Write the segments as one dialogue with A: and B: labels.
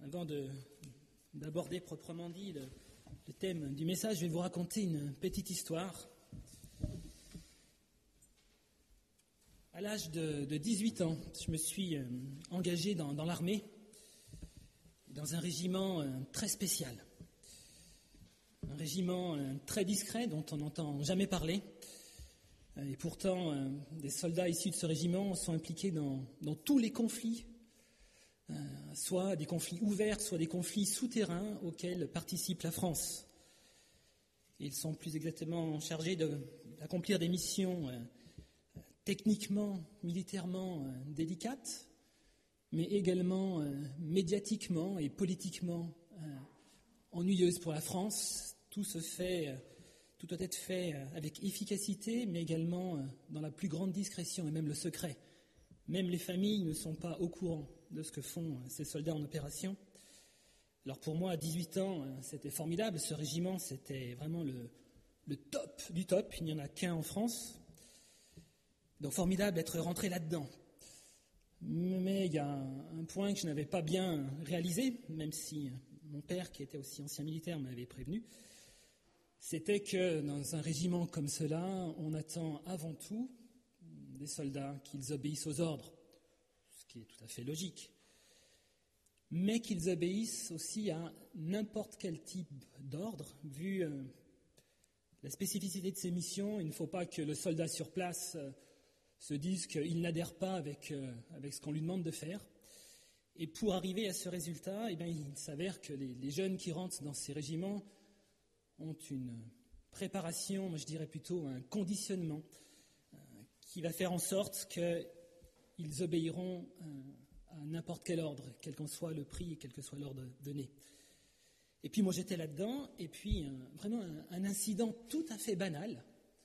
A: Avant d'aborder proprement dit le thème du message, je vais vous raconter une petite histoire. À l'âge de 18 ans, je me suis engagé dans l'armée, dans un régiment très spécial. Un régiment très discret dont on n'entend jamais parler. Et pourtant, des soldats issus de ce régiment sont impliqués dans tous les conflits, soit des conflits ouverts, soit des conflits souterrains auxquels participe la France. Ils sont plus exactement chargés d'accomplir des missions techniquement, militairement délicates, mais également médiatiquement et politiquement ennuyeuses pour la France. Tout doit être fait avec efficacité, mais également dans la plus grande discrétion et même le secret. Même les familles ne sont pas au courant de ce que font ces soldats en opération. Alors pour moi, à 18 ans, c'était formidable. Ce régiment, c'était vraiment le top du top. Il n'y en a qu'un en France. Donc formidable d'être rentré là-dedans. Mais il y a un point que je n'avais pas bien réalisé, même si mon père, qui était aussi ancien militaire, m'avait prévenu. C'était que dans un régiment comme cela, on attend avant tout des soldats qu'ils obéissent aux ordres, ce qui est tout à fait logique, mais qu'ils obéissent aussi à n'importe quel type d'ordre. Vu la spécificité de ces missions, il ne faut pas que le soldat sur place se dise qu'il n'adhère pas avec ce qu'on lui demande de faire. Et pour arriver à ce résultat, il s'avère que les jeunes qui rentrent dans ces régiments ont une préparation, moi je dirais plutôt un conditionnement, qui va faire en sorte qu'ils obéiront à n'importe quel ordre, quel qu'en soit le prix et quel que soit l'ordre donné. Et puis moi j'étais là-dedans, et puis vraiment un incident tout à fait banal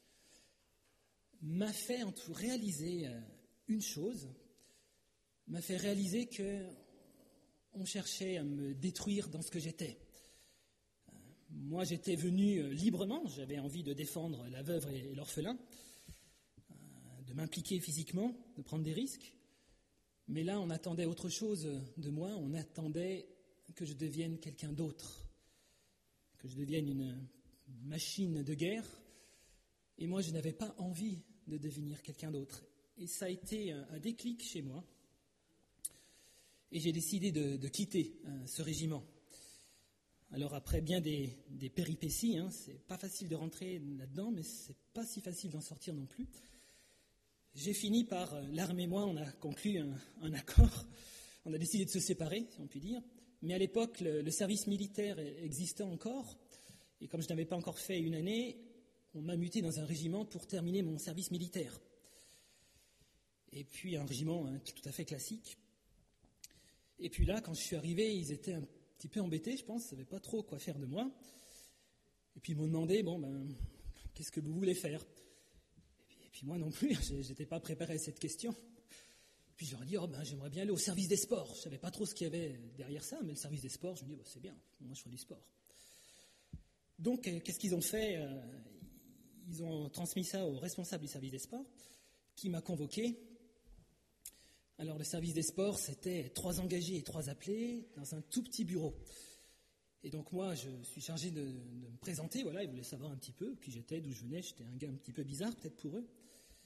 A: m'a fait en tout réaliser une chose, m'a fait réaliser qu'on cherchait à me détruire dans ce que j'étais. Moi, j'étais venu librement, j'avais envie de défendre la veuve et l'orphelin, de m'impliquer physiquement, de prendre des risques. Mais là, on attendait autre chose de moi, on attendait que je devienne quelqu'un d'autre, que je devienne une machine de guerre. Et moi, je n'avais pas envie de devenir quelqu'un d'autre. Et ça a été un déclic chez moi. Et j'ai décidé de quitter ce régiment. Alors après bien des péripéties, c'est pas facile de rentrer là-dedans, mais c'est pas si facile d'en sortir non plus. J'ai fini par, l'armée et moi, on a conclu un accord, on a décidé de se séparer, si on peut dire, mais à l'époque, le service militaire existait encore, et comme je n'avais pas encore fait une année, on m'a muté dans un régiment pour terminer mon service militaire. Et puis un régiment tout à fait classique. Et puis là, quand je suis arrivé, ils étaient un petit peu embêtés, je pense, ils ne savaient pas trop quoi faire de moi. Et puis ils m'ont demandé, qu'est-ce que vous voulez faire ? Et puis moi non plus, je n'étais pas préparé à cette question. Et puis je leur ai dit, j'aimerais bien aller au service des sports. Je ne savais pas trop ce qu'il y avait derrière ça, mais le service des sports, je me dis, c'est bien, moi je ferai du sport. Donc, qu'est-ce qu'ils ont fait ? Ils ont transmis ça au responsable du service des sports, qui m'a convoqué. Alors, le service des sports, c'était 3 engagés et 3 appelés dans un tout petit bureau. Et donc, moi, je suis chargé de me présenter. Voilà, ils voulaient savoir un petit peu qui j'étais, d'où je venais. J'étais un gars un petit peu bizarre, peut-être pour eux.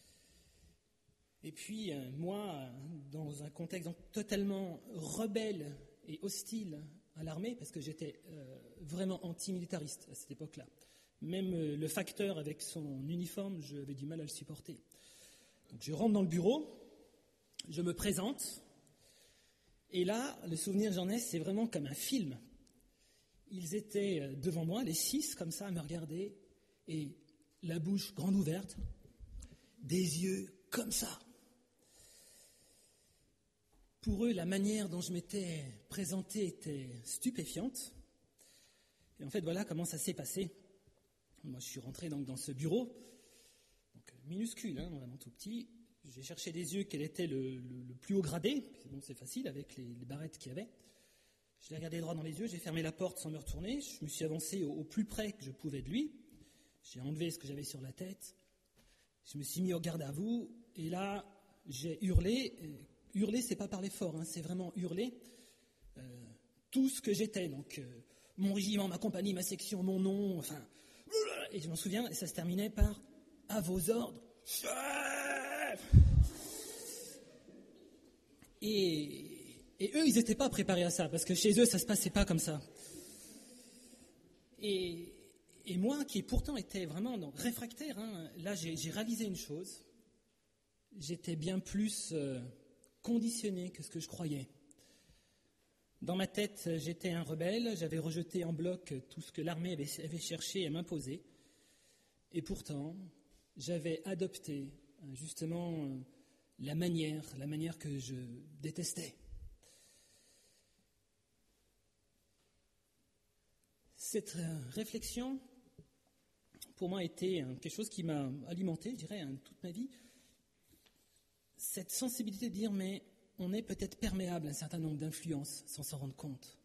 A: Et puis, moi, dans un contexte totalement rebelle et hostile à l'armée, parce que j'étais vraiment anti-militariste à cette époque-là. Même le facteur avec son uniforme, j'avais du mal à le supporter. Donc, je rentre dans le bureau. Je me présente, et là, le souvenir que j'en ai, c'est vraiment comme un film. Ils étaient devant moi, les 6, comme ça, à me regarder, et la bouche grande ouverte, des yeux comme ça. Pour eux, la manière dont je m'étais présenté était stupéfiante. Et en fait, voilà comment ça s'est passé. Moi, je suis rentré donc dans ce bureau, donc minuscule, vraiment tout petit. J'ai cherché des yeux quel était le plus haut gradé. Bon, c'est facile avec les barrettes qu'il y avait. Je l'ai regardé droit dans les yeux, j'ai fermé la porte sans me retourner. Je me suis avancé au plus près que je pouvais de lui. J'ai enlevé ce que j'avais sur la tête. Je me suis mis au garde à vous. Et là, j'ai hurlé. Hurler, c'est pas parler fort, c'est vraiment hurler. tout ce que j'étais. Donc, mon régiment, ma compagnie, ma section, mon nom, enfin... Et je m'en souviens, et ça se terminait par « À vos ordres, chef !» Et eux, ils n'étaient pas préparés à ça, parce que chez eux, ça ne se passait pas comme ça. Et moi, qui pourtant était vraiment réfractaire, là, j'ai réalisé une chose. J'étais bien plus conditionné que ce que je croyais. Dans ma tête, j'étais un rebelle, j'avais rejeté en bloc tout ce que l'armée avait cherché à m'imposer. Et pourtant, j'avais adopté justement la manière que je détestais. Cette réflexion, pour moi, a été quelque chose qui m'a alimenté, je dirais, toute ma vie. Cette sensibilité de dire, mais on est peut-être perméable à un certain nombre d'influences sans s'en rendre compte.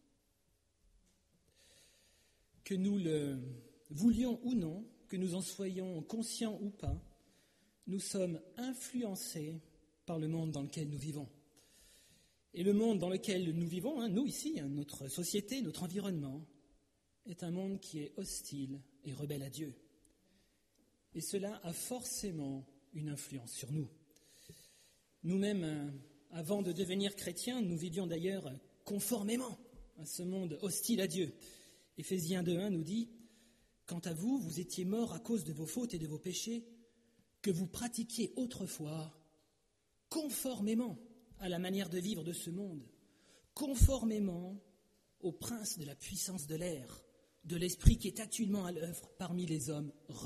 A: Que nous le voulions ou non, que nous en soyons conscients ou pas, nous sommes influencés par le monde dans lequel nous vivons. Et le monde dans lequel nous vivons, nous ici, notre société, notre environnement, est un monde qui est hostile et rebelle à Dieu. Et cela a forcément une influence sur nous. Nous-mêmes, avant de devenir chrétiens, nous vivions d'ailleurs conformément à ce monde hostile à Dieu. Éphésiens 2:1 nous dit « Quant à vous, vous étiez morts à cause de vos fautes et de vos péchés, que vous pratiquiez autrefois conformément à la manière de vivre de ce monde, conformément au prince de la puissance de l'air, de l'esprit qui est actuellement à l'œuvre parmi les hommes rebelles. »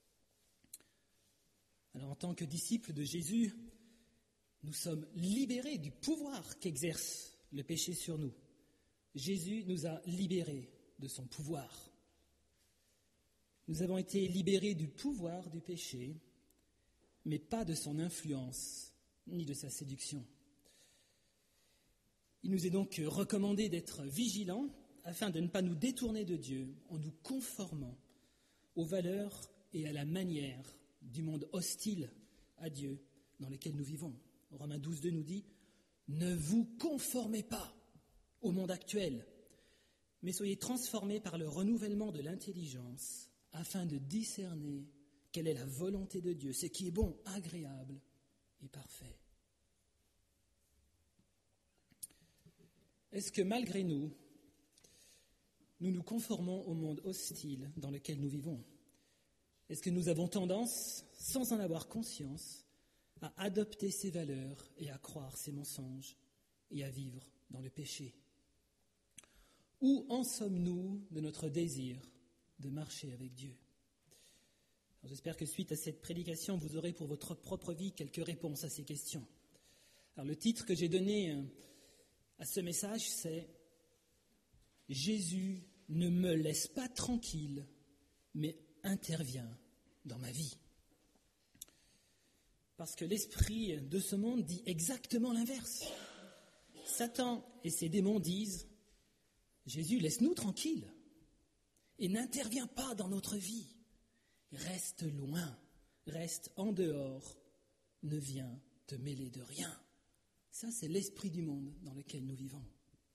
A: Alors en tant que disciples de Jésus, nous sommes libérés du pouvoir qu'exerce le péché sur nous. Jésus nous a libérés de son pouvoir. Nous avons été libérés du pouvoir du péché, mais pas de son influence, ni de sa séduction. Il nous est donc recommandé d'être vigilants afin de ne pas nous détourner de Dieu en nous conformant aux valeurs et à la manière du monde hostile à Dieu dans lequel nous vivons. Romains 12:2 nous dit « Ne vous conformez pas au monde actuel, mais soyez transformés par le renouvellement de l'intelligence afin de discerner quelle est la volonté de Dieu, ce qui est bon, agréable et parfait. » Est-ce que malgré nous, nous nous conformons au monde hostile dans lequel nous vivons ? Est-ce que nous avons tendance, sans en avoir conscience, à adopter ces valeurs et à croire ces mensonges et à vivre dans le péché ? Où en sommes-nous de notre désir de marcher avec Dieu ? Alors, j'espère que suite à cette prédication, vous aurez pour votre propre vie quelques réponses à ces questions. Alors, le titre que j'ai donné à ce message, c'est « Jésus ne me laisse pas tranquille, mais intervient dans ma vie ». Parce que l'esprit de ce monde dit exactement l'inverse. Satan et ses démons disent « Jésus, laisse-nous tranquille et n'interviens pas dans notre vie. Reste loin, reste en dehors, ne viens te mêler de rien. » Ça, c'est l'esprit du monde dans lequel nous vivons.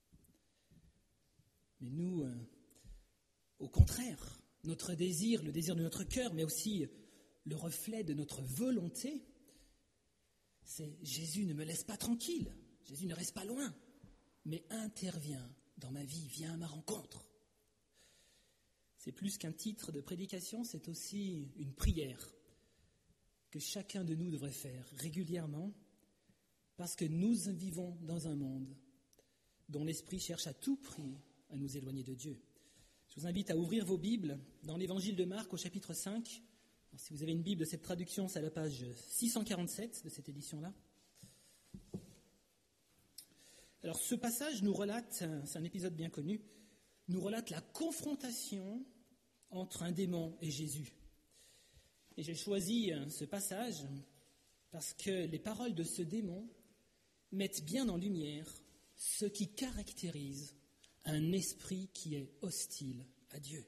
A: Mais nous, au contraire, notre désir, le désir de notre cœur, mais aussi le reflet de notre volonté, c'est « Jésus ne me laisse pas tranquille, Jésus ne reste pas loin, mais intervient dans ma vie, viens à ma rencontre. » C'est plus qu'un titre de prédication, c'est aussi une prière que chacun de nous devrait faire régulièrement, parce que nous vivons dans un monde dont l'esprit cherche à tout prix à nous éloigner de Dieu. Je vous invite à ouvrir vos Bibles dans l'évangile de Marc au chapitre 5. Alors, si vous avez une Bible de cette traduction, c'est à la page 647 de cette édition-là. Alors ce passage nous relate, c'est un épisode bien connu, nous relate la confrontation entre un démon et Jésus. Et j'ai choisi ce passage parce que les paroles de ce démon mettent bien en lumière ce qui caractérise un esprit qui est hostile à Dieu.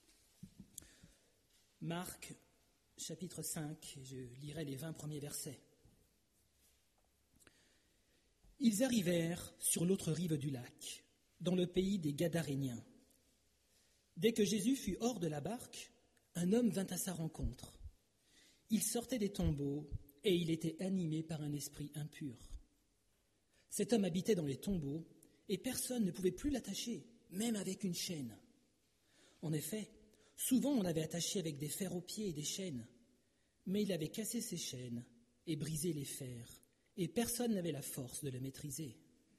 A: Marc, chapitre 5, je lirai les 20 premiers versets. Ils arrivèrent sur l'autre rive du lac, dans le pays des Gadaréniens. Dès que Jésus fut hors de la barque, un homme vint à sa rencontre. Il sortait des tombeaux et il était animé par un esprit impur. Cet homme habitait dans les tombeaux et personne ne pouvait plus l'attacher, même avec une chaîne. En effet, souvent on l'avait attaché avec des fers aux pieds et des chaînes, mais il avait cassé ses chaînes et brisé les fers, et personne n'avait la force de le maîtriser.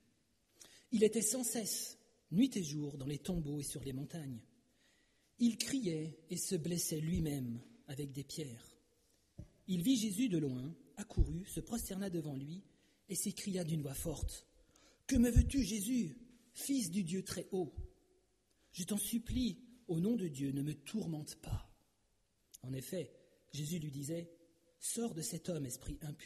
A: Il était sans cesse, nuit et jour, dans les tombeaux et sur les montagnes. Il criait et se blessait lui-même avec des pierres. Il vit Jésus de loin, accourut, se prosterna devant lui et s'écria d'une voix forte : « Que me veux-tu, Jésus, fils du Dieu très haut ? Je t'en supplie, au nom de Dieu, ne me tourmente pas. » En effet, Jésus lui disait : « Sors de cet homme, esprit impur. »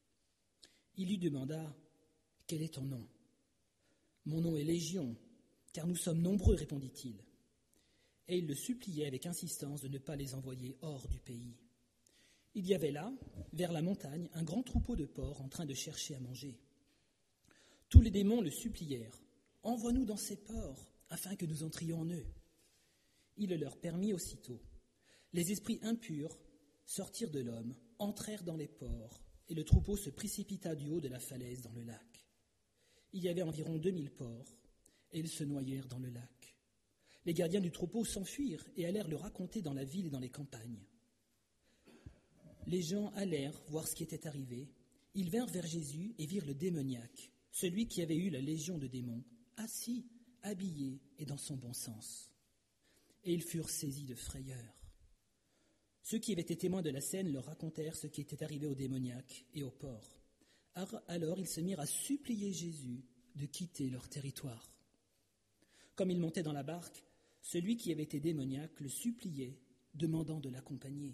A: Il lui demanda : « Quel est ton nom ? » ?»« Mon nom est Légion, car nous sommes nombreux, répondit-il. Et il le suppliait avec insistance de ne pas les envoyer hors du pays. Il y avait là, vers la montagne, un grand troupeau de porcs en train de chercher à manger. Tous les démons le supplièrent : « Envoie-nous dans ces porcs, afin que nous entrions en eux. » Il le leur permit aussitôt. Les esprits impurs sortirent de l'homme, entrèrent dans les porcs, et le troupeau se précipita du haut de la falaise dans le lac. Il y avait environ 2000 porcs, et ils se noyèrent dans le lac. Les gardiens du troupeau s'enfuirent et allèrent le raconter dans la ville et dans les campagnes. Les gens allèrent voir ce qui était arrivé. Ils vinrent vers Jésus et virent le démoniaque, celui qui avait eu la légion de démons, assis, habillé et dans son bon sens. Et ils furent saisis de frayeur. Ceux qui avaient été témoins de la scène leur racontèrent ce qui était arrivé au démoniaque et aux porcs. Alors ils se mirent à supplier Jésus de quitter leur territoire. Comme il montait dans la barque, celui qui avait été démoniaque le suppliait, demandant de l'accompagner.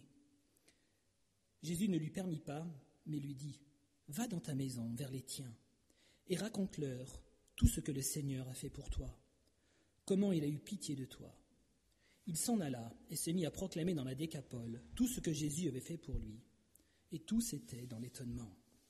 A: Jésus ne lui permit pas, mais lui dit : « Va dans ta maison vers les tiens et raconte-leur tout ce que le Seigneur a fait pour toi, comment il a eu pitié de toi. » Il s'en alla et se mit à proclamer dans la Décapole tout ce que Jésus avait fait pour lui, et tous étaient dans l'étonnement.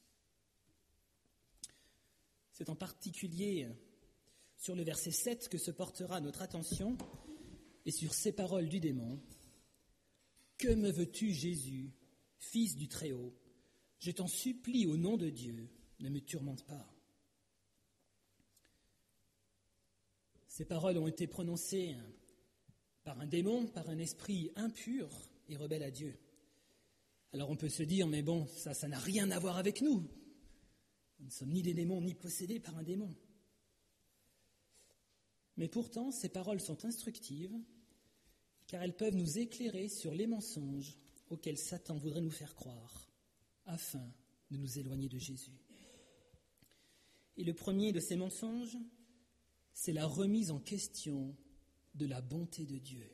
A: C'est en particulier sur le verset 7 que se portera notre attention et sur ces paroles du démon : « Que me veux-tu, Jésus, fils du Très-Haut ? Je t'en supplie au nom de Dieu, ne me tourmente pas. » Ces paroles ont été prononcées par un démon, par un esprit impur et rebelle à Dieu. Alors on peut se dire, mais bon, ça n'a rien à voir avec nous. Nous ne sommes ni des démons, ni possédés par un démon. Mais pourtant, ces paroles sont instructives, car elles peuvent nous éclairer sur les mensonges auxquels Satan voudrait nous faire croire, afin de nous éloigner de Jésus. Et le premier de ces mensonges, c'est la remise en question de la bonté de Dieu.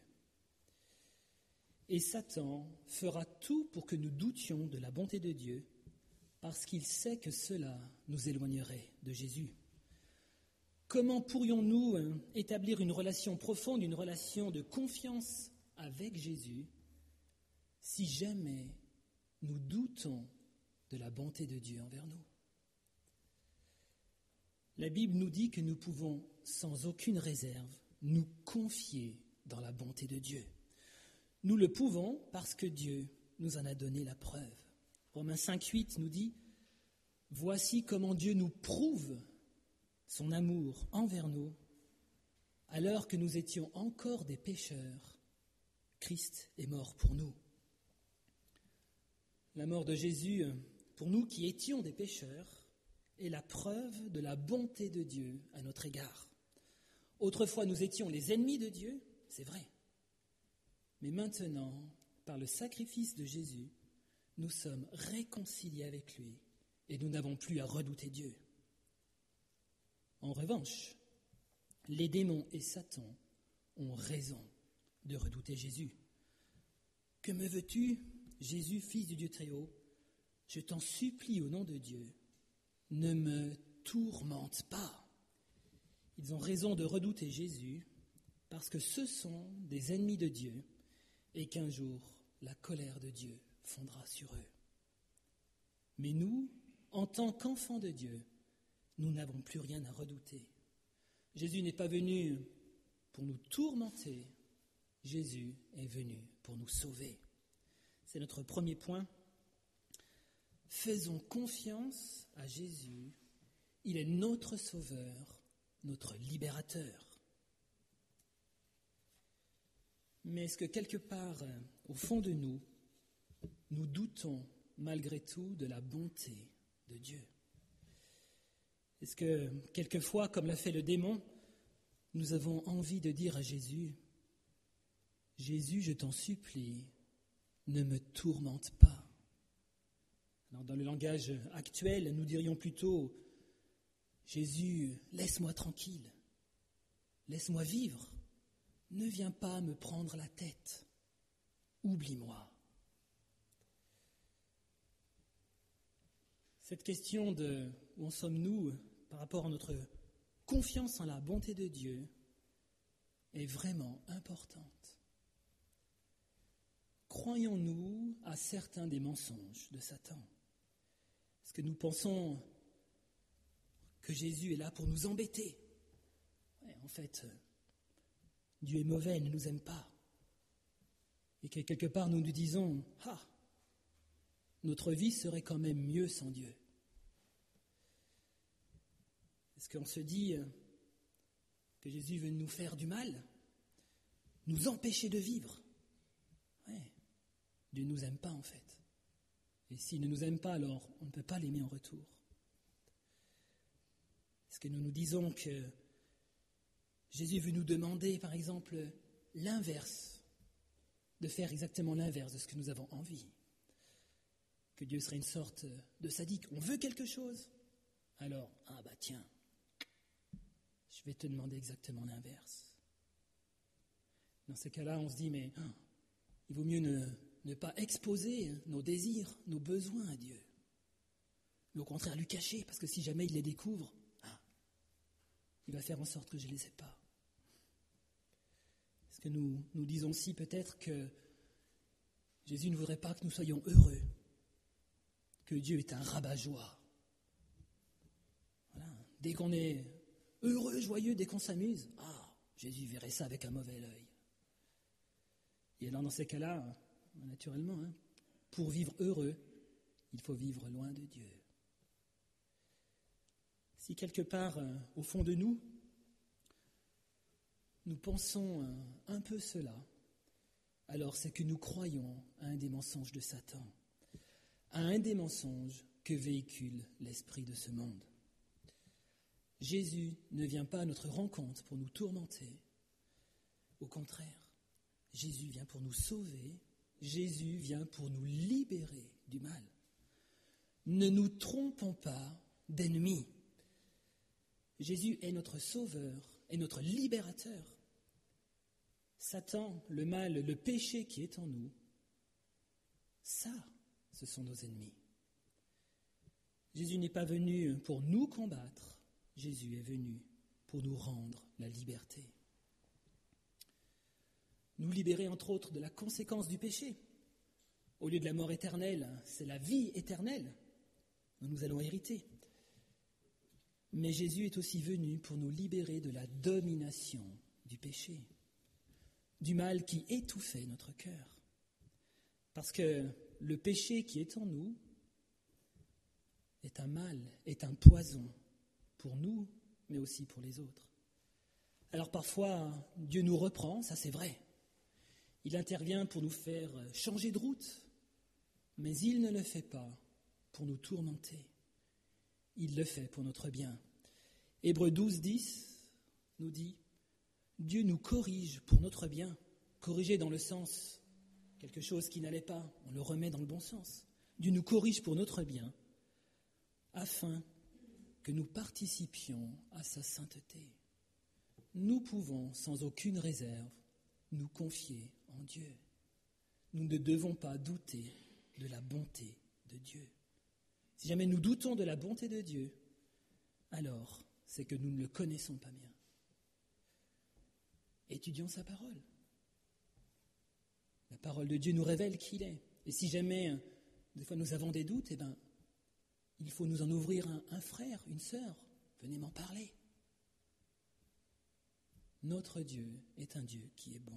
A: Et Satan fera tout pour que nous doutions de la bonté de Dieu, parce qu'il sait que cela nous éloignerait de Jésus. Comment pourrions-nous établir une relation profonde, une relation de confiance avec Jésus, si jamais nous doutons de la bonté de Dieu envers nous ? La Bible nous dit que nous pouvons, sans aucune réserve, nous confier dans la bonté de Dieu. Nous le pouvons parce que Dieu nous en a donné la preuve. Romains 5,8 nous dit : « Voici comment Dieu nous prouve son amour envers nous, alors que nous étions encore des pécheurs, Christ est mort pour nous. » La mort de Jésus, pour nous qui étions des pécheurs, est la preuve de la bonté de Dieu à notre égard. Autrefois, nous étions les ennemis de Dieu, c'est vrai. Mais maintenant, par le sacrifice de Jésus, nous sommes réconciliés avec lui et nous n'avons plus à redouter Dieu. En revanche, les démons et Satan ont raison de redouter Jésus. « Que me veux-tu, Jésus, fils du Dieu Très-Haut ? Je t'en supplie au nom de Dieu, ne me tourmente pas. » Ils ont raison de redouter Jésus parce que ce sont des ennemis de Dieu et qu'un jour, la colère de Dieu fondra sur eux. Mais nous, en tant qu'enfants de Dieu, nous n'avons plus rien à redouter. Jésus n'est pas venu pour nous tourmenter, Jésus est venu pour nous sauver. C'est notre premier point. Faisons confiance à Jésus, il est notre sauveur, notre libérateur. Mais est-ce que quelque part, au fond de nous, nous doutons malgré tout de la bonté de Dieu? Est-ce que quelquefois, comme l'a fait le démon, nous avons envie de dire à Jésus, « Jésus, je t'en supplie, ne me tourmente pas. » Alors, dans le langage actuel, nous dirions plutôt, « Jésus, laisse-moi tranquille, laisse-moi vivre, ne viens pas me prendre la tête, oublie-moi. » Cette question de où en sommes-nous par rapport à notre confiance en la bonté de Dieu est vraiment importante. Croyons-nous à certains des mensonges de Satan? Est-ce que nous pensons que Jésus est là pour nous embêter? En fait, Dieu est mauvais, il ne nous aime pas. Et que quelque part nous nous disons, notre vie serait quand même mieux sans Dieu. Est-ce qu'on se dit que Jésus veut nous faire du mal, nous empêcher de vivre? Dieu ne nous aime pas en fait. Et s'il ne nous aime pas, alors on ne peut pas l'aimer en retour. Est-ce que nous nous disons que Jésus veut nous demander, par exemple, l'inverse, de faire exactement l'inverse de ce que nous avons envie? Que Dieu serait une sorte de sadique. On veut quelque chose, alors, tiens, je vais te demander exactement l'inverse. Dans ces cas-là, on se dit, mais il vaut mieux ne pas exposer nos désirs, nos besoins à Dieu. Mais au contraire, lui cacher, parce que si jamais il les découvre, il va faire en sorte que je ne les ai pas. Est-ce que nous disons aussi peut-être que Jésus ne voudrait pas que nous soyons heureux, que Dieu est un rabat-joie? Voilà. Dès qu'on est heureux, joyeux, dès qu'on s'amuse, Jésus verrait ça avec un mauvais œil. Et alors dans ces cas-là, naturellement, pour vivre heureux, il faut vivre loin de Dieu. Si quelque part, au fond de nous, nous pensons un peu cela, alors c'est que nous croyons à un des mensonges de Satan, à un des mensonges que véhicule l'esprit de ce monde. Jésus ne vient pas à notre rencontre pour nous tourmenter. Au contraire, Jésus vient pour nous sauver, Jésus vient pour nous libérer du mal. Ne nous trompons pas d'ennemis. Jésus est notre sauveur et notre libérateur. Satan, le mal, le péché qui est en nous, ça, ce sont nos ennemis. Jésus n'est pas venu pour nous combattre, Jésus est venu pour nous rendre la liberté. Nous libérer entre autres de la conséquence du péché. Au lieu de la mort éternelle, c'est la vie éternelle dont nous allons hériter. Mais Jésus est aussi venu pour nous libérer de la domination du péché, du mal qui étouffait notre cœur. Parce que le péché qui est en nous est un mal, est un poison pour nous, mais aussi pour les autres. Alors parfois, Dieu nous reprend, ça c'est vrai. Il intervient pour nous faire changer de route, mais il ne le fait pas pour nous tourmenter. Il le fait pour notre bien. Hébreux 12:10 nous dit « Dieu nous corrige pour notre bien ». Corriger dans le sens, quelque chose qui n'allait pas, on le remet dans le bon sens. Dieu nous corrige pour notre bien, afin que nous participions à sa sainteté. Nous pouvons, sans aucune réserve, nous confier en Dieu. Nous ne devons pas douter de la bonté de Dieu. Si jamais nous doutons de la bonté de Dieu, alors c'est que nous ne le connaissons pas bien. Étudions sa parole. La parole de Dieu nous révèle qui il est. Et si jamais, des fois, nous avons des doutes, il faut nous en ouvrir un frère, une sœur. Venez m'en parler. Notre Dieu est un Dieu qui est bon.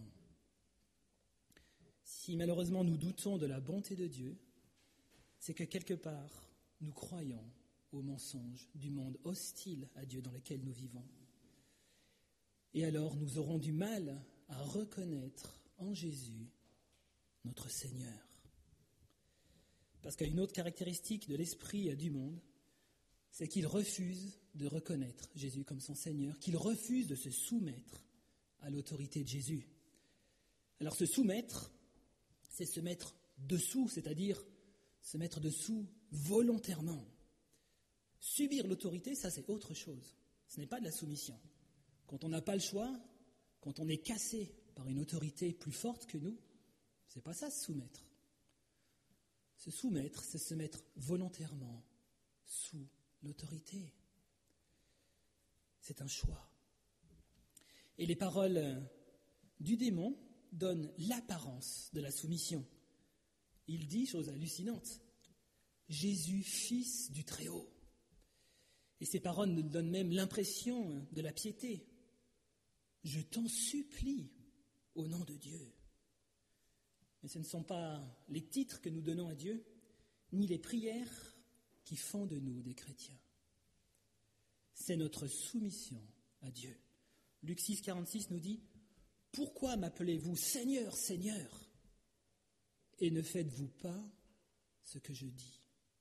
A: Si malheureusement nous doutons de la bonté de Dieu, c'est que quelque part nous croyons aux mensonges du monde hostile à Dieu dans lequel nous vivons. Et alors nous aurons du mal à reconnaître en Jésus notre Seigneur. Parce qu'une autre caractéristique de l'esprit du monde, c'est qu'il refuse de reconnaître Jésus comme son Seigneur, qu'il refuse de se soumettre à l'autorité de Jésus. Alors se soumettre, c'est se mettre dessous, c'est-à-dire se mettre dessous volontairement. Subir l'autorité, ça c'est autre chose. Ce n'est pas de la soumission. Quand on n'a pas le choix, quand on est cassé par une autorité plus forte que nous, c'est pas ça se soumettre. Se soumettre, c'est se mettre volontairement sous l'autorité. C'est un choix. Et les paroles du démon donnent l'apparence de la soumission. Il dit, chose hallucinante, « Jésus, fils du Très-Haut ». Et ces paroles nous donnent même l'impression de la piété. « Je t'en supplie, au nom de Dieu ». Mais ce ne sont pas les titres que nous donnons à Dieu, ni les prières qui font de nous des chrétiens. C'est notre soumission à Dieu. Luc 6, 46 nous dit « Pourquoi m'appelez-vous Seigneur, Seigneur, et ne faites-vous pas ce que je dis ?»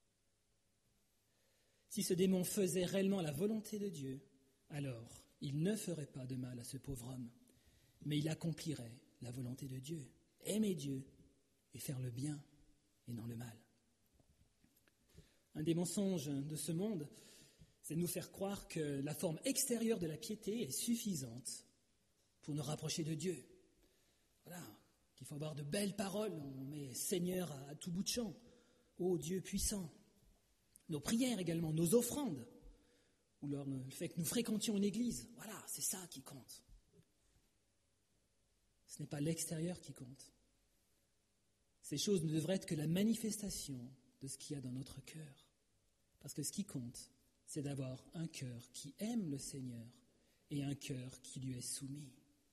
A: Si ce démon faisait réellement la volonté de Dieu, alors il ne ferait pas de mal à ce pauvre homme, mais il accomplirait la volonté de Dieu, aimer Dieu et faire le bien et non le mal. Un des mensonges de ce monde, c'est de nous faire croire que la forme extérieure de la piété est suffisante pour nous rapprocher de Dieu. Voilà, qu'il faut avoir de belles paroles, on met Seigneur à tout bout de champ, ô Dieu puissant. Nos prières également, nos offrandes, ou le fait que nous fréquentions une église, voilà, c'est ça qui compte. Ce n'est pas l'extérieur qui compte. Ces choses ne devraient être que la manifestation de ce qu'il y a dans notre cœur. Parce que ce qui compte, c'est d'avoir un cœur qui aime le Seigneur et un cœur qui lui est soumis.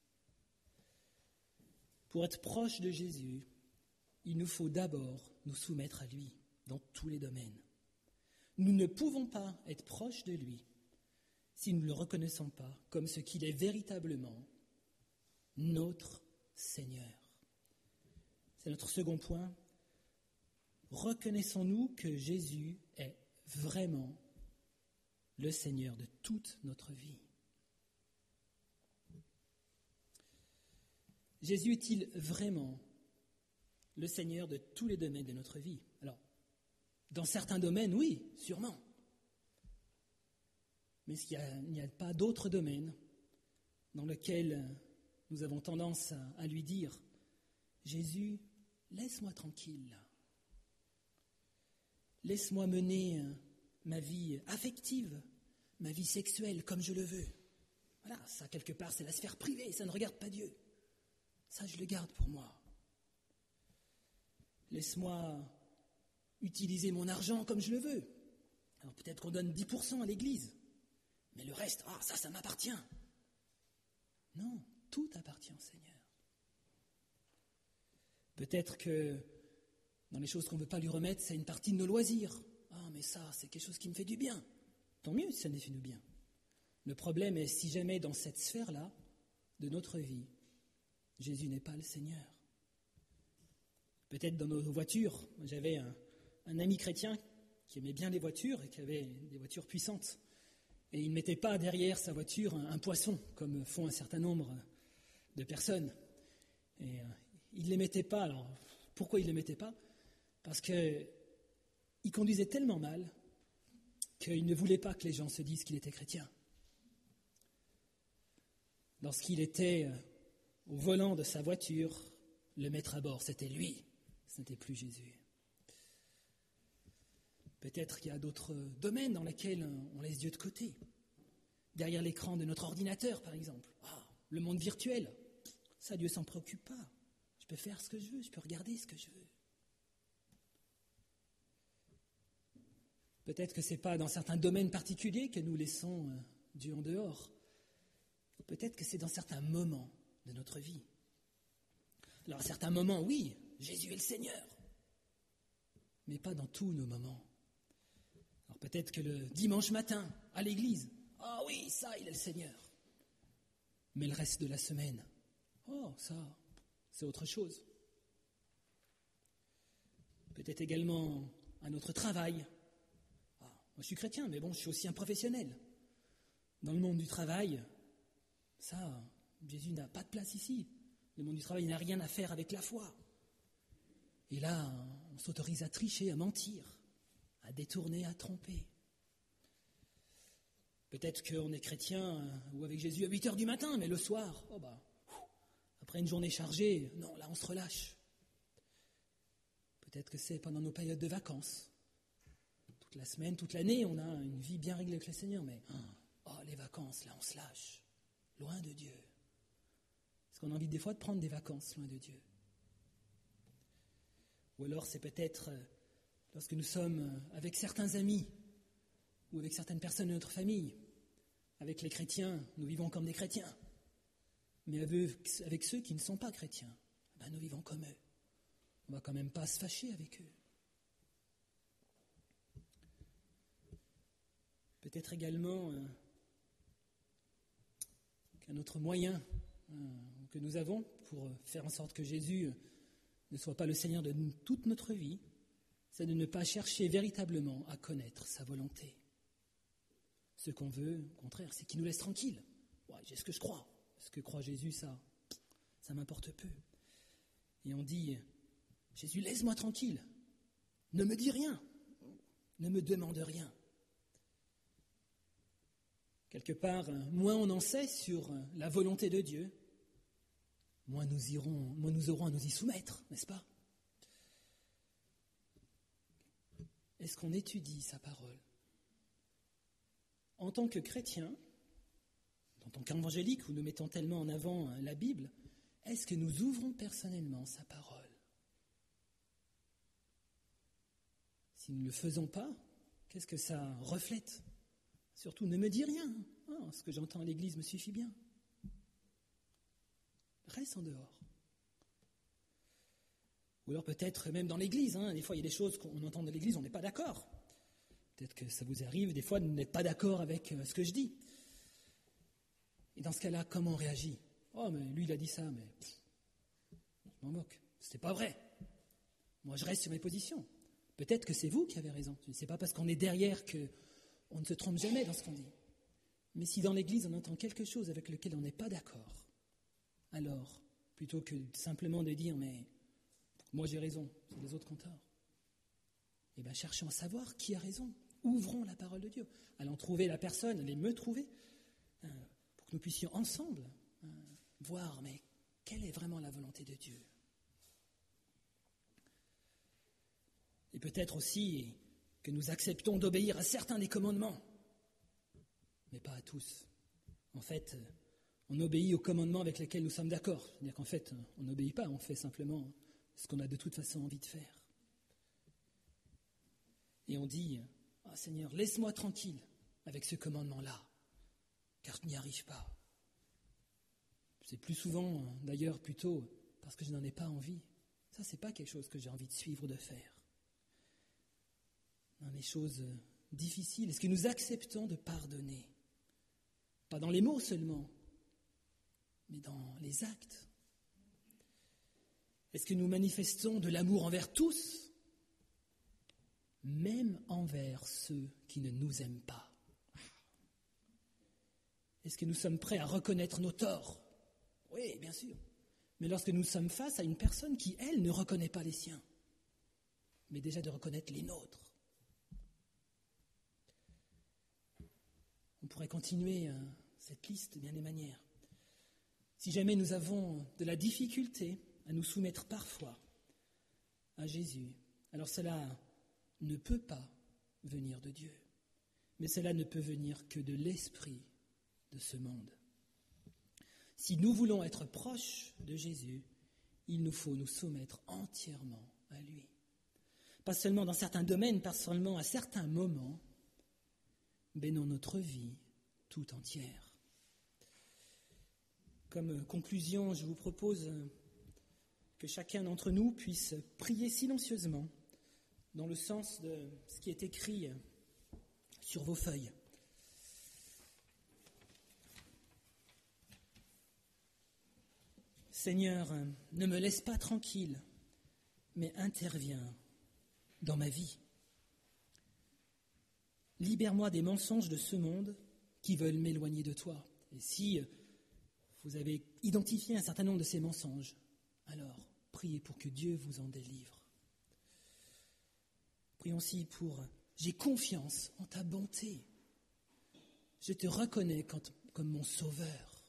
A: Pour être proche de Jésus, il nous faut d'abord nous soumettre à lui dans tous les domaines. Nous ne pouvons pas être proches de lui si nous ne le reconnaissons pas comme ce qu'il est véritablement, notre Seigneur. C'est notre second point. Reconnaissons-nous que Jésus est vraiment le Seigneur de toute notre vie. Jésus est-il vraiment le Seigneur de tous les domaines de notre vie ? Alors, dans certains domaines, oui, sûrement. Mais il n'y a pas d'autres domaines dans lesquels nous avons tendance à lui dire « Jésus, laisse-moi tranquille. Laisse-moi mener ma vie affective, ma vie sexuelle comme je le veux. » Voilà, ça quelque part c'est la sphère privée, ça ne regarde pas Dieu. Ça je le garde pour moi. Laisse-moi utiliser mon argent comme je le veux. Alors peut-être qu'on donne 10% à l'église, mais le reste, ça m'appartient. Non, tout appartient au Seigneur. Peut-être que dans les choses qu'on ne veut pas lui remettre, c'est une partie de nos loisirs. Mais ça, c'est quelque chose qui me fait du bien. Tant mieux si ça nous fait du bien. Le problème est si jamais dans cette sphère-là de notre vie, Jésus n'est pas le Seigneur. Peut-être dans nos voitures. J'avais un ami chrétien qui aimait bien les voitures et qui avait des voitures puissantes. Et il ne mettait pas derrière sa voiture un poisson, comme font un certain nombre de personnes. Et il ne les mettait pas. Alors, pourquoi il ne les mettait pas ? Parce qu'il conduisait tellement mal qu'il ne voulait pas que les gens se disent qu'il était chrétien. Lorsqu'il était au volant de sa voiture, le maître à bord, c'était lui, ce n'était plus Jésus. Peut-être qu'il y a d'autres domaines dans lesquels on laisse Dieu de côté. Derrière l'écran de notre ordinateur, par exemple. Le monde virtuel, ça, Dieu ne s'en préoccupe pas. Je peux faire ce que je veux, je peux regarder ce que je veux. Peut-être que ce n'est pas dans certains domaines particuliers que nous laissons Dieu en dehors. Peut-être que c'est dans certains moments de notre vie. Alors à certains moments, oui, Jésus est le Seigneur, mais pas dans tous nos moments. Alors peut-être que le dimanche matin, à l'église, ah oui, ça, il est le Seigneur. Mais le reste de la semaine, oh, ça, c'est autre chose. Peut-être également à notre travail. Ah, moi, je suis chrétien, mais bon, je suis aussi un professionnel. Dans le monde du travail, ça, Jésus n'a pas de place ici. Le monde du travail n'a rien à faire avec la foi. Et là, on s'autorise à tricher, à mentir, à détourner, à tromper. Peut-être qu'on est chrétien ou avec Jésus à 8 heures du matin, mais le soir, après une journée chargée, non, là on se relâche. Peut-être que c'est pendant nos périodes de vacances. Toute la semaine, toute l'année, on a une vie bien réglée avec le Seigneur, mais les vacances, là on se lâche, loin de Dieu. Parce qu'on a envie des fois de prendre des vacances loin de Dieu. Ou alors c'est peut-être lorsque nous sommes avec certains amis ou avec certaines personnes de notre famille. Avec les chrétiens, nous vivons comme des chrétiens. Mais avec ceux qui ne sont pas chrétiens, nous vivons comme eux. On ne va quand même pas se fâcher avec eux. Peut-être également qu'un autre moyen que nous avons pour faire en sorte que Jésus ne soit pas le Seigneur de toute notre vie, c'est de ne pas chercher véritablement à connaître sa volonté. Ce qu'on veut, au contraire, c'est qu'il nous laisse tranquilles. Ouais, j'ai ce que je crois. Ce que croit Jésus, ça m'importe peu. Et on dit, Jésus, laisse-moi tranquille. Ne me dis rien. Ne me demande rien. Quelque part, moins on en sait sur la volonté de Dieu, moins nous aurons à nous y soumettre, n'est-ce pas? Est-ce qu'on étudie sa parole? En tant que chrétien, en tant qu'évangélique, où nous mettons tellement en avant la Bible, est-ce que nous ouvrons personnellement sa parole? Si nous ne le faisons pas, qu'est-ce que ça reflète? Surtout, ne me dis rien. Ce que j'entends à l'église me suffit bien. Reste en dehors. Ou alors peut-être même dans l'église. Des fois, il y a des choses qu'on entend dans l'église, on n'est pas d'accord. Peut-être que ça vous arrive des fois de n'être pas d'accord avec ce que je dis. Et dans ce cas-là, comment on réagit? Oh, mais lui, il a dit ça, mais je m'en moque. C'était pas vrai. Moi, je reste sur mes positions. Peut-être que c'est vous qui avez raison. Ce n'est pas parce qu'on est derrière qu'on ne se trompe jamais dans ce qu'on dit. Mais si dans l'Église, on entend quelque chose avec lequel on n'est pas d'accord, alors, plutôt que simplement de dire « mais moi j'ai raison, c'est les autres qui ont tort », cherchons à savoir qui a raison. Ouvrons la parole de Dieu. Allons trouver la personne, allez me trouver, pour que nous puissions ensemble voir mais quelle est vraiment la volonté de Dieu. Et peut-être aussi que nous acceptons d'obéir à certains des commandements, mais pas à tous. En fait, on obéit aux commandements avec lesquels nous sommes d'accord. C'est-à-dire qu'en fait, on n'obéit pas, on fait simplement ce qu'on a de toute façon envie de faire. Et on dit, « Seigneur, laisse-moi tranquille avec ce commandement-là, car je n'y arrive pas. » C'est plus souvent, d'ailleurs, plutôt parce que je n'en ai pas envie. Ça, c'est pas quelque chose que j'ai envie de suivre ou de faire. Dans les choses difficiles, est-ce que nous acceptons de pardonner? Pas dans les mots seulement, mais dans les actes. Est-ce que nous manifestons de l'amour envers tous, même envers ceux qui ne nous aiment pas? Est-ce que nous sommes prêts à reconnaître nos torts? Oui, bien sûr. Mais lorsque nous sommes face à une personne qui, elle, ne reconnaît pas les siens, mais déjà de reconnaître les nôtres. On pourrait continuer cette liste de bien des manières. Si jamais nous avons de la difficulté à nous soumettre parfois à Jésus, alors cela ne peut pas venir de Dieu, mais cela ne peut venir que de l'esprit de ce monde. Si nous voulons être proches de Jésus, il nous faut nous soumettre entièrement à lui. Pas seulement dans certains domaines, pas seulement à certains moments, mais dans notre vie tout entière. Comme conclusion, je vous propose que chacun d'entre nous puisse prier silencieusement dans le sens de ce qui est écrit sur vos feuilles. Seigneur, ne me laisse pas tranquille, mais interviens dans ma vie. Libère-moi des mensonges de ce monde qui veulent m'éloigner de toi. Et si vous avez identifié un certain nombre de ces mensonges, alors priez pour que Dieu vous en délivre. Prions aussi pour « J'ai confiance en ta bonté. Je te reconnais comme mon sauveur.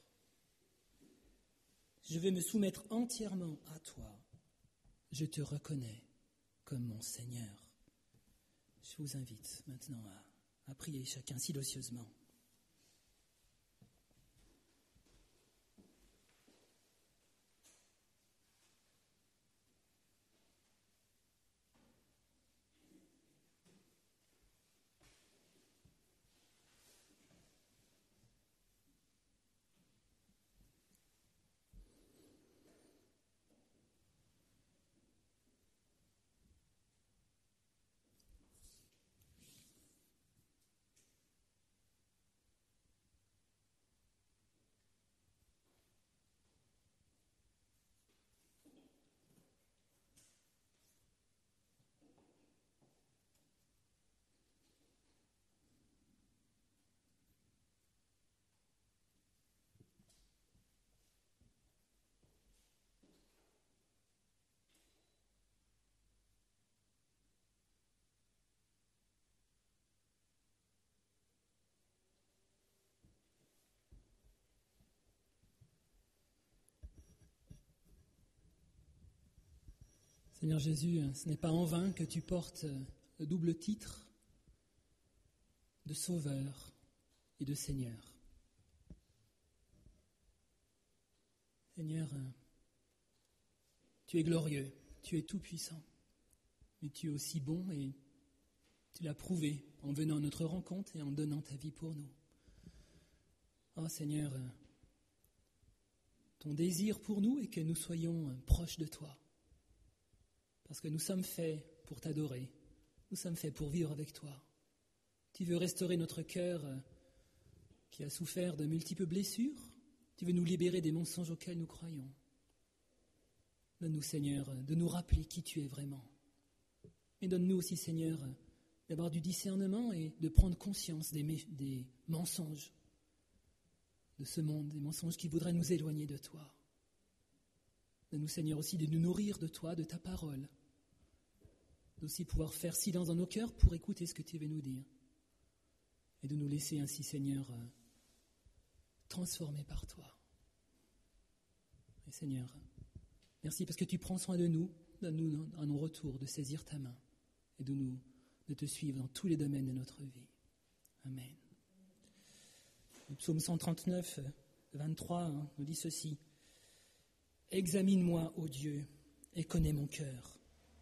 A: Je veux me soumettre entièrement à toi. Je te reconnais comme mon Seigneur. » Je vous invite maintenant à prier chacun silencieusement. Seigneur Jésus, ce n'est pas en vain que tu portes le double titre de Sauveur et de Seigneur. Seigneur, tu es glorieux, tu es tout-puissant, mais tu es aussi bon et tu l'as prouvé en venant à notre rencontre et en donnant ta vie pour nous. Oh Seigneur, ton désir pour nous est que nous soyons proches de toi. Parce que nous sommes faits pour t'adorer, nous sommes faits pour vivre avec toi. Tu veux restaurer notre cœur qui a souffert de multiples blessures. Tu veux nous libérer des mensonges auxquels nous croyons. Donne-nous, Seigneur, de nous rappeler qui tu es vraiment. Et donne-nous aussi, Seigneur, d'avoir du discernement et de prendre conscience des mensonges de ce monde, des mensonges qui voudraient nous éloigner de toi. Donne-nous, Seigneur, aussi de nous nourrir de toi, de ta parole. D'aussi pouvoir faire silence dans nos cœurs pour écouter ce que tu veux nous dire. Et de nous laisser ainsi, Seigneur, transformés par toi. Et Seigneur, merci parce que tu prends soin de nous. Donne-nous à nos retours de saisir ta main et de te suivre dans tous les domaines de notre vie. Amen. Le psaume 139, 23 nous dit ceci. « Examine-moi, ô Dieu, et connais mon cœur.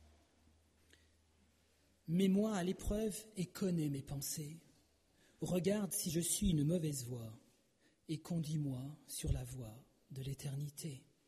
A: Mets-moi à l'épreuve et connais mes pensées. Regarde si je suis une mauvaise voie et conduis-moi sur la voie de l'éternité. »